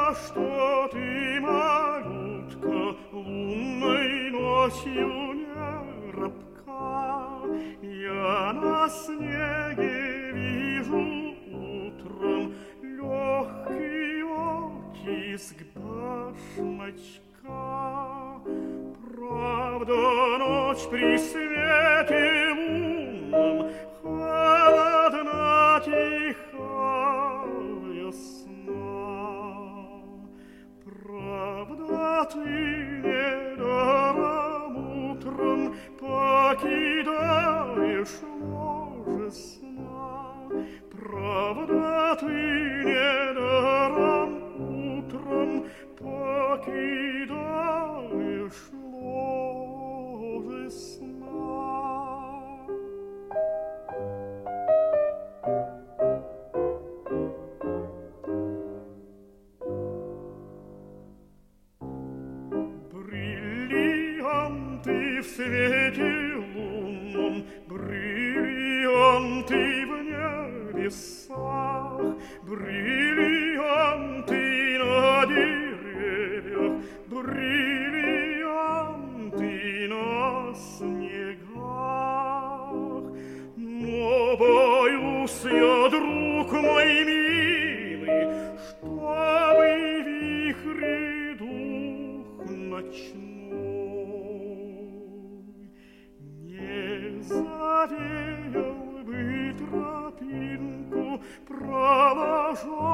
что ты, малютка, лунной ночью не робка. Я на снеге вижу утром легкий оттиск башмачка. Правда, ночь при свете лунном холодна, тихая сна. Правда, ты недаром утром покидаешь ложе сна. Правда, ты недаром утром покидаешь ложе сна. Бриллианты в свете лунном, бриллианты в небесах, бриллианты на деревьях, бриллианты на снегах. Но боюсь я, друг мой милый, чтобы вихри дух ночной не завеял бы тропинку, проложа